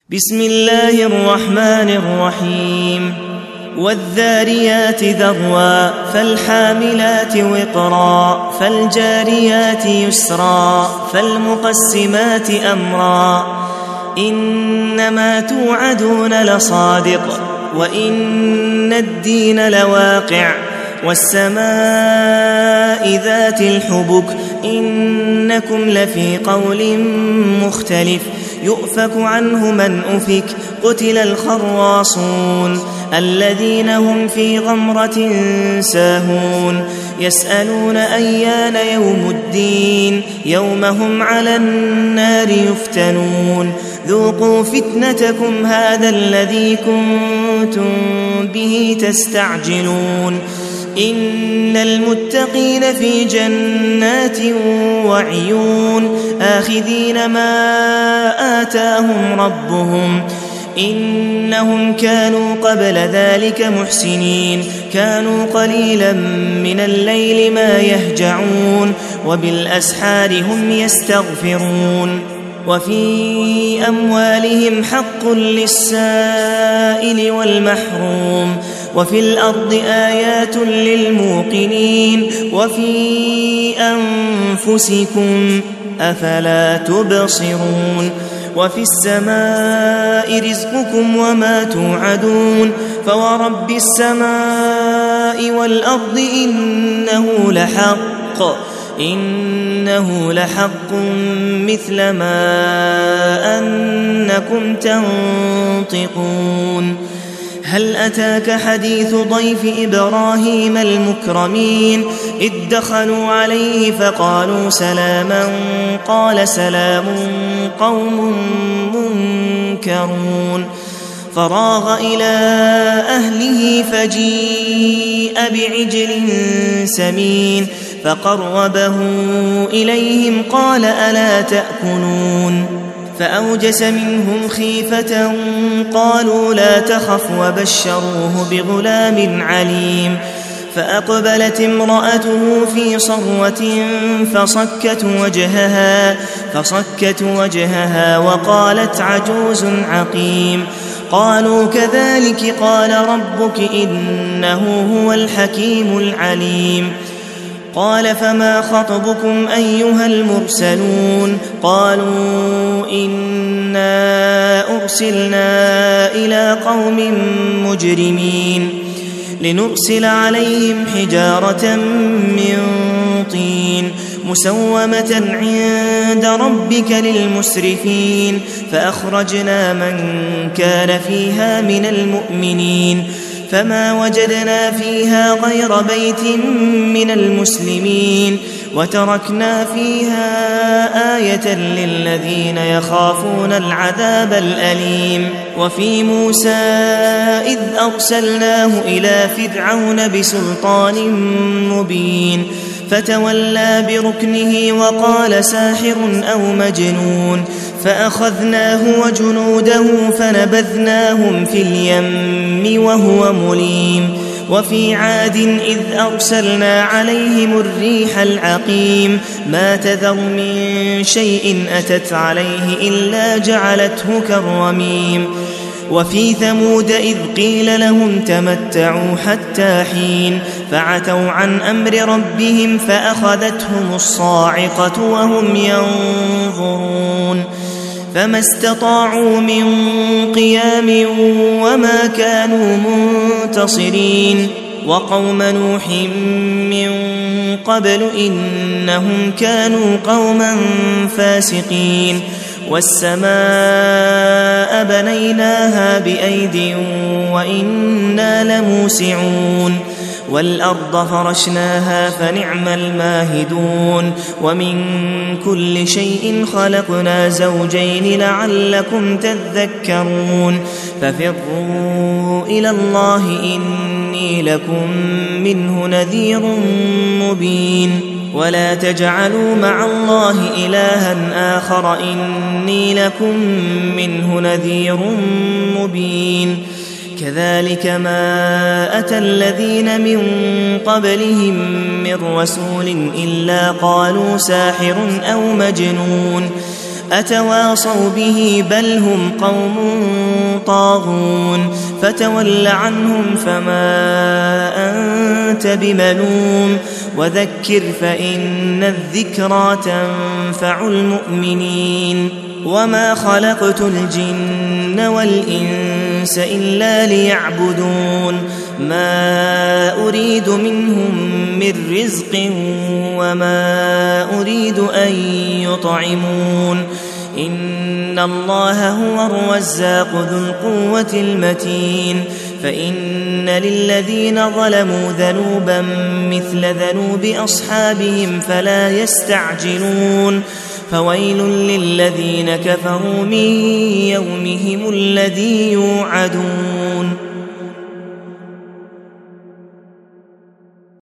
بسم الله الرحمن الرحيم والذاريات ذروا فالحاملات وقرا فالجاريات يسرا فالمقسمات أمرا إنما توعدون لصادق وإن الدين لواقع والسماء ذات الحبك إنكم لفي قول مختلف يؤفك عنه من أفك قتل الخراصون الذين هم في غمرة ساهون يسألون أيان يوم الدين يوم هم على النار يفتنون ذوقوا فتنتكم هذا الذي كنتم به تستعجلون إن المتقين في جنات وعيون آخذين ما آتاهم ربهم إنهم كانوا قبل ذلك محسنين كانوا قليلا من الليل ما يهجعون وبالأسحار هم يستغفرون وفي أموالهم حق للسائل والمحروم وفي الأرض آيات للموقنين وفي أنفسكم أفلا تبصرون وفي السماء رزقكم وما توعدون فورب السماء والأرض إنه لحق مثل ما أنكم تنطقون هل أتاك حديث ضيف إبراهيم المكرمين إذ دخلوا عليه فقالوا سلاما قال سلام قوم منكرون فراغ إلى أهله فجيء بعجل سمين فقربه إليهم قال ألا تأكلون فأوجس منهم خيفة قالوا لا تخف وبشروه بغلام عليم فأقبلت امرأته في صرة فصكت وجهها وقالت عجوز عقيم قالوا كذلك قال ربك إنه هو الحكيم العليم قال فما خطبكم أيها المرسلون قالوا إنا أرسلنا إلى قوم مجرمين لنرسل عليهم حجارة من طين مسومة عند ربك للمسرفين فأخرجنا من كان فيها من المؤمنين فما وجدنا فيها غير بيت من المسلمين وتركنا فيها آية للذين يخافون العذاب الأليم وفي موسى إذ أرسلناه إلى فرعون بسلطان مبين فتولى بركنه وقال ساحر أو مجنون فأخذناه وجنوده فنبذناهم في اليم وهو مليم وفي عاد إذ أرسلنا عليهم الريح العقيم ما تذر من شيء أتت عليه إلا جعلته كالرميم وفي ثمود إذ قيل لهم تمتعوا حتى حين فعتوا عن أمر ربهم فأخذتهم الصاعقة وهم ينظرون فما استطاعوا من قيام وما كانوا منتصرين وقوم نوح من قبل إنهم كانوا قوما فاسقين والسماء بنيناها بأيد وإنا لموسعون والأرض فرشناها فنعم الماهدون ومن كل شيء خلقنا زوجين لعلكم تذكرون ففروا إلى الله إني لكم منه نذير مبين ولا تجعلوا مع الله إلها آخر إني لكم منه نذير مبين كذلك ما أتى الذين من قبلهم من رسول إلا قالوا ساحر أو مجنون أتواصوا به بل هم قوم طاغون فتول عنهم فما أنت بملوم وذكر فإن الذكرى تنفع المؤمنين وما خلقت الجن والإنس إلا ليعبدون ما أريد منهم من رزق وما أريد أن يطعمون إن الله هو الرزاق ذو القوة المتين فإن للذين ظلموا ذنوبا مثل ذنوب أصحابهم فلا يستعجلون فويل للذين كفروا من يومهم الذي يوعدون